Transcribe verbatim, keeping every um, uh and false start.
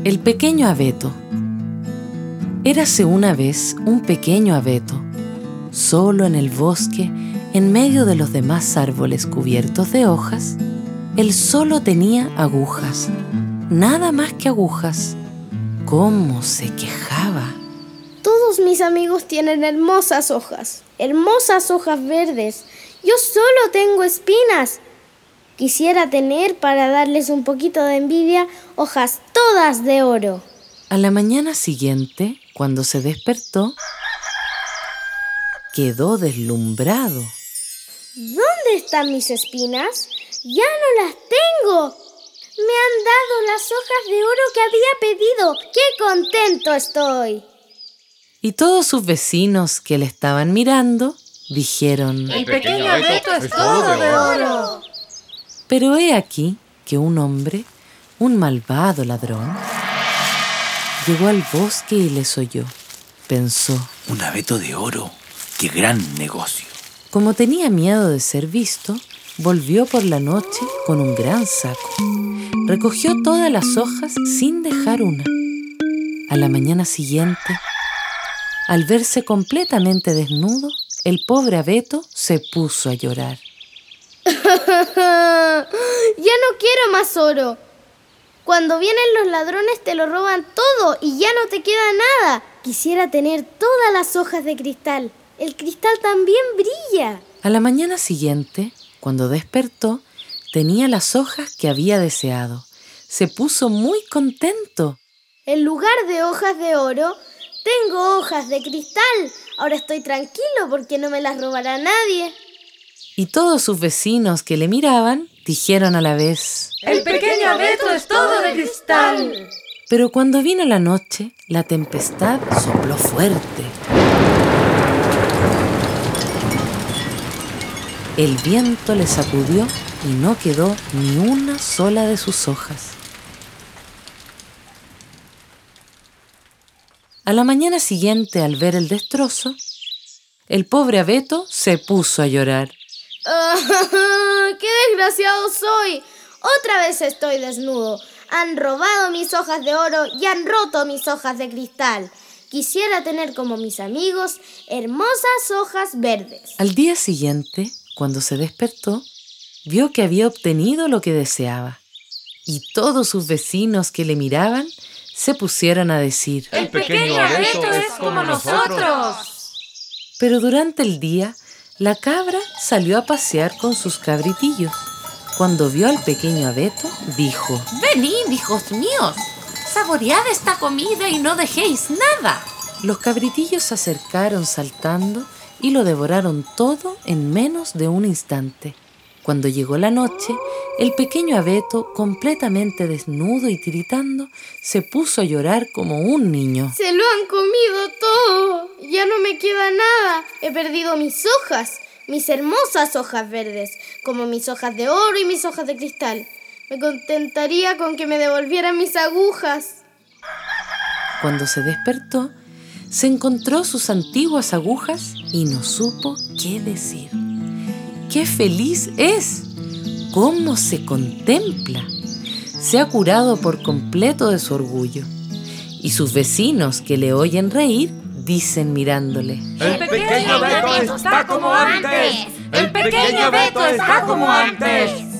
El pequeño abeto. Érase una vez un pequeño abeto, solo en el bosque, en medio de los demás árboles cubiertos de hojas. Él solo tenía agujas, nada más que agujas. ¿Cómo se quejaba? Todos mis amigos tienen hermosas hojas, hermosas hojas verdes. Yo solo tengo espinas. Quisiera tener, para darles un poquito de envidia, hojas todas de oro. A la mañana siguiente, cuando se despertó, quedó deslumbrado. ¿Dónde están mis espinas? ¡Ya no las tengo! Me han dado las hojas de oro que había pedido. ¡Qué contento estoy! Y todos sus vecinos que le estaban mirando dijeron: ¡El pequeño abeto es todo de oro! Pero he aquí que un hombre, un malvado ladrón, llegó al bosque y les oyó. Pensó: un abeto de oro, ¡qué gran negocio! Como tenía miedo de ser visto, volvió por la noche con un gran saco. Recogió todas las hojas sin dejar una. A la mañana siguiente, al verse completamente desnudo, el pobre abeto se puso a llorar. Ya no quiero más oro. Cuando vienen los ladrones te lo roban todo y ya no te queda nada. Quisiera tener todas las hojas de cristal. El cristal también brilla. A la mañana siguiente, cuando despertó, tenía las hojas que había deseado. Se puso muy contento. En lugar de hojas de oro, tengo hojas de cristal. Ahora estoy tranquilo porque no me las robará nadie. Y todos sus vecinos que le miraban dijeron a la vez: ¡El pequeño abeto es todo de cristal! Pero cuando vino la noche, la tempestad sopló fuerte. El viento le sacudió y no quedó ni una sola de sus hojas. A la mañana siguiente, al ver el destrozo, el pobre abeto se puso a llorar. ¡Qué desgraciado soy! Otra vez estoy desnudo. Han robado mis hojas de oro y han roto mis hojas de cristal. Quisiera tener como mis amigos hermosas hojas verdes. Al día siguiente, cuando se despertó, vio que había obtenido lo que deseaba. Y todos sus vecinos que le miraban se pusieron a decir: ¡El pequeño abeto es como nosotros! Pero durante el día, la cabra salió a pasear con sus cabritillos. Cuando vio al pequeño abeto, dijo: ¡Venid, hijos míos! ¡Saboread esta comida y no dejéis nada! Los cabritillos se acercaron saltando y lo devoraron todo en menos de un instante. Cuando llegó la noche, el pequeño abeto, completamente desnudo y tiritando, se puso a llorar como un niño. ¡Se lo han comido todo! ¡Ya no me queda nada! He perdido mis hojas, mis hermosas hojas verdes, como mis hojas de oro y mis hojas de cristal. Me contentaría con que me devolvieran mis agujas. Cuando se despertó, se encontró sus antiguas agujas y no supo qué decir. ¡Qué feliz es! ¡Cómo se contempla! Se ha curado por completo de su orgullo. Y sus vecinos que le oyen reír dicen mirándole: ¡El pequeño abeto está como antes! ¡El pequeño abeto está como antes!